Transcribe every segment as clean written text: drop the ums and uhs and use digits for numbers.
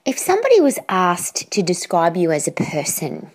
If somebody was asked to describe you as a person,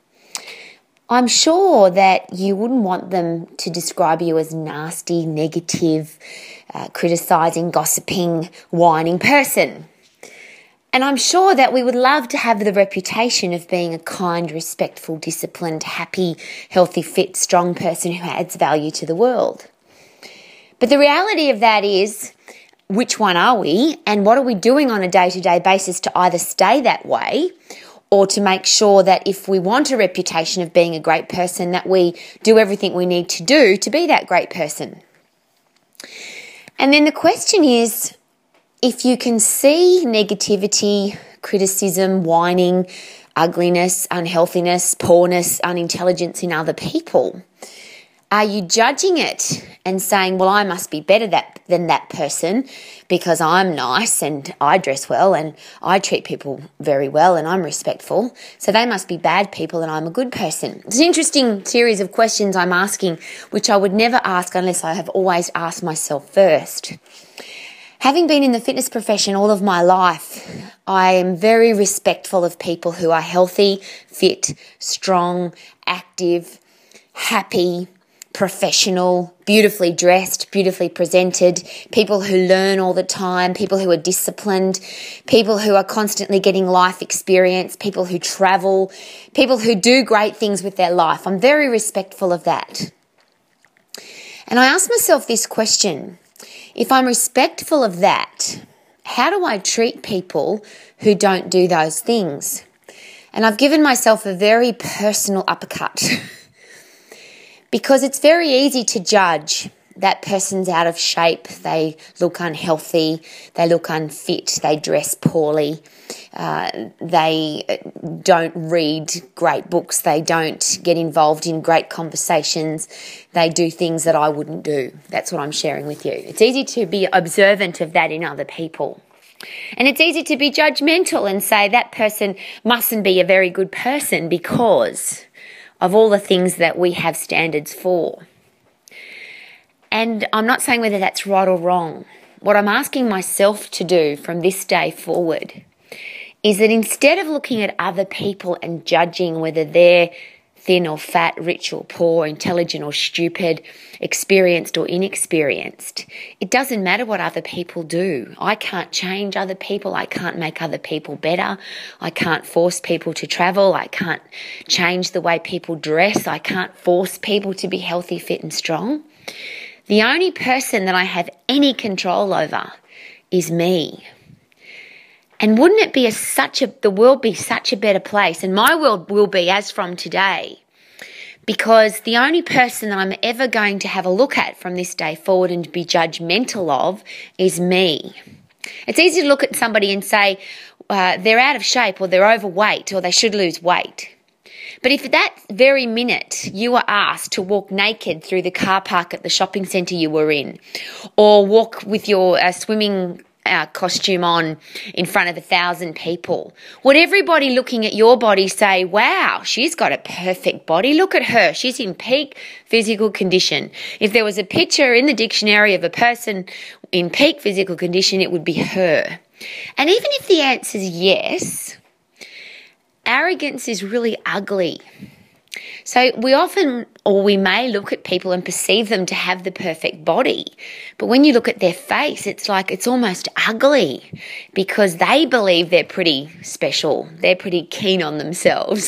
I'm sure that you wouldn't want them to describe you as nasty, negative, criticising, gossiping, whining person. And I'm sure that we would love to have the reputation of being a kind, respectful, disciplined, happy, healthy, fit, strong person who adds value to the world. But the reality of that is, which one are we, and what are we doing on a day-to-day basis to either stay that way or to make sure that if we want a reputation of being a great person, that we do everything we need to do to be that great person. And then the question is, if you can see negativity, criticism, whining, ugliness, unhealthiness, poorness, unintelligence in other people, are you judging it and saying, well, I must be better than that person because I'm nice and I dress well and I treat people very well and I'm respectful, so they must be bad people and I'm a good person? It's an interesting series of questions I'm asking, which I would never ask unless I have always asked myself first. Having been in the fitness profession all of my life, I am very respectful of people who are healthy, fit, strong, active, happy, professional, beautifully dressed, beautifully presented, people who learn all the time, people who are disciplined, people who are constantly getting life experience, people who travel, people who do great things with their life. I'm very respectful of that. And I ask myself this question: if I'm respectful of that, how do I treat people who don't do those things? And I've given myself a very personal uppercut because it's very easy to judge that person's out of shape, they look unhealthy, they look unfit, they dress poorly, they don't read great books, they don't get involved in great conversations, they do things that I wouldn't do. That's what I'm sharing with you. It's easy to be observant of that in other people. And it's easy to be judgmental and say that person mustn't be a very good person because of all the things that we have standards for. And I'm not saying whether that's right or wrong. What I'm asking myself to do from this day forward is that instead of looking at other people and judging whether they're thin or fat, rich or poor, intelligent or stupid, experienced or inexperienced, it doesn't matter what other people do. I can't change other people. I can't make other people better. I can't force people to travel. I can't change the way people dress. I can't force people to be healthy, fit and strong. The only person that I have any control over is me. And wouldn't it be the world be such a better place? And my world will be as from today, because the only person that I'm ever going to have a look at from this day forward and be judgmental of is me. It's easy to look at somebody and say they're out of shape or they're overweight or they should lose weight. But if that very minute you were asked to walk naked through the car park at the shopping centre you were in, or walk with your swimming costume on in front of 1,000 people, would everybody looking at your body say, wow, she's got a perfect body, look at her, she's in peak physical condition? If there was a picture in the dictionary of a person in peak physical condition, it would be her. And even if the answer is yes, arrogance is really ugly. So we may look at people and perceive them to have the perfect body. But when you look at their face, it's like it's almost ugly because they believe they're pretty special. They're pretty keen on themselves.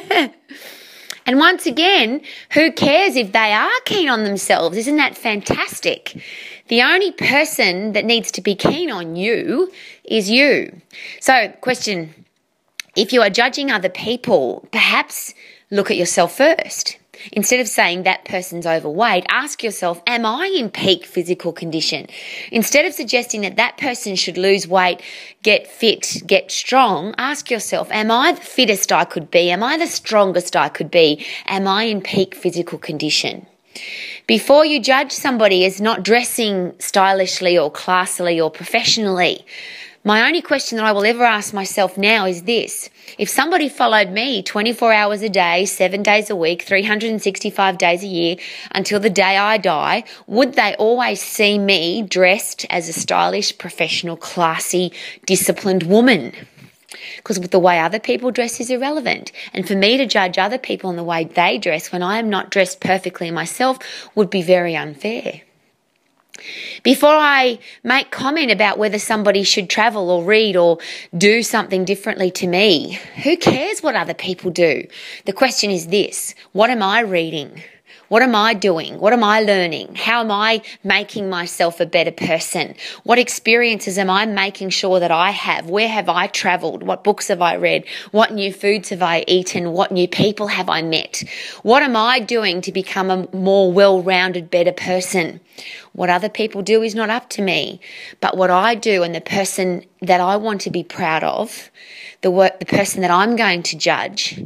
And once again, who cares if they are keen on themselves? Isn't that fantastic? The only person that needs to be keen on you is you. So, question: if you are judging other people, perhaps look at yourself first. Instead of saying that person's overweight, ask yourself, am I in peak physical condition? Instead of suggesting that person should lose weight, get fit, get strong, ask yourself, am I the fittest I could be? Am I the strongest I could be? Am I in peak physical condition? Before you judge somebody as not dressing stylishly or classily or professionally, my only question that I will ever ask myself now is this: if somebody followed me 24 hours a day, 7 days a week, 365 days a year until the day I die, would they always see me dressed as a stylish, professional, classy, disciplined woman? Because the way other people dress is irrelevant. And for me to judge other people in the way they dress when I am not dressed perfectly myself would be very unfair. Before I make comment about whether somebody should travel or read or do something differently to me, who cares what other people do? The question is this: what am I reading? What am I doing? What am I learning? How am I making myself a better person? What experiences am I making sure that I have? Where have I traveled? What books have I read? What new foods have I eaten? What new people have I met? What am I doing to become a more well-rounded, better person? What other people do is not up to me, but what I do and the person that I want to be proud of, the person that I'm going to judge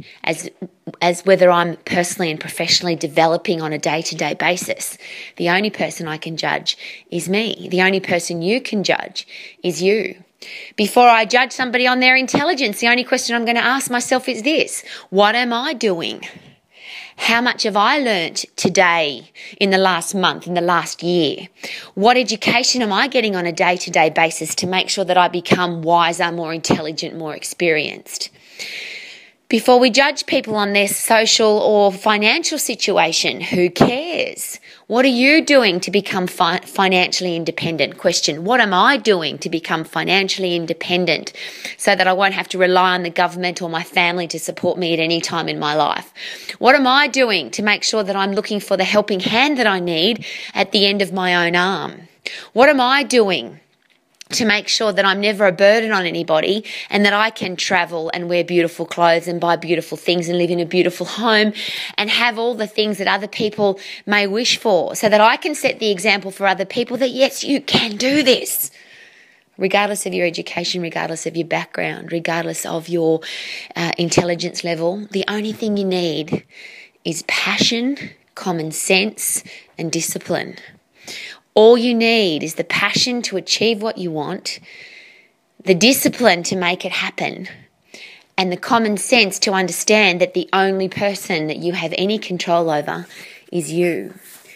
as whether I'm personally and professionally developing on a day-to-day basis. The only person I can judge is me. The only person you can judge is you. Before I judge somebody on their intelligence, the only question I'm going to ask myself is this: what am I doing? How much have I learnt today, in the last month, in the last year? What education am I getting on a day-to-day basis to make sure that I become wiser, more intelligent, more experienced? Before we judge people on their social or financial situation, who cares? What are you doing to become financially independent? Question: what am I doing to become financially independent so that I won't have to rely on the government or my family to support me at any time in my life? What am I doing to make sure that I'm looking for the helping hand that I need at the end of my own arm? What am I doing to make sure that I'm never a burden on anybody and that I can travel and wear beautiful clothes and buy beautiful things and live in a beautiful home and have all the things that other people may wish for, so that I can set the example for other people that yes, you can do this, regardless of your education, regardless of your background, regardless of your intelligence level. The only thing you need is passion, common sense, and discipline. All you need is the passion to achieve what you want, the discipline to make it happen, and the common sense to understand that the only person that you have any control over is you.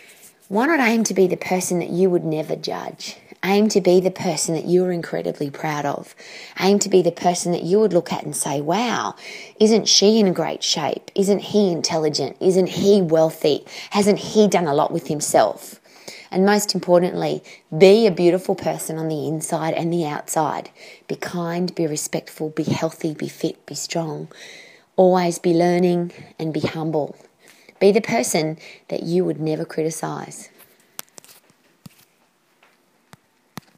Why not aim to be the person that you would never judge? Aim to be the person that you're incredibly proud of. Aim to be the person that you would look at and say, wow, isn't she in great shape? Isn't he intelligent? Isn't he wealthy? Hasn't he done a lot with himself? And most importantly, be a beautiful person on the inside and the outside. Be kind, be respectful, be healthy, be fit, be strong. Always be learning and be humble. Be the person that you would never criticise.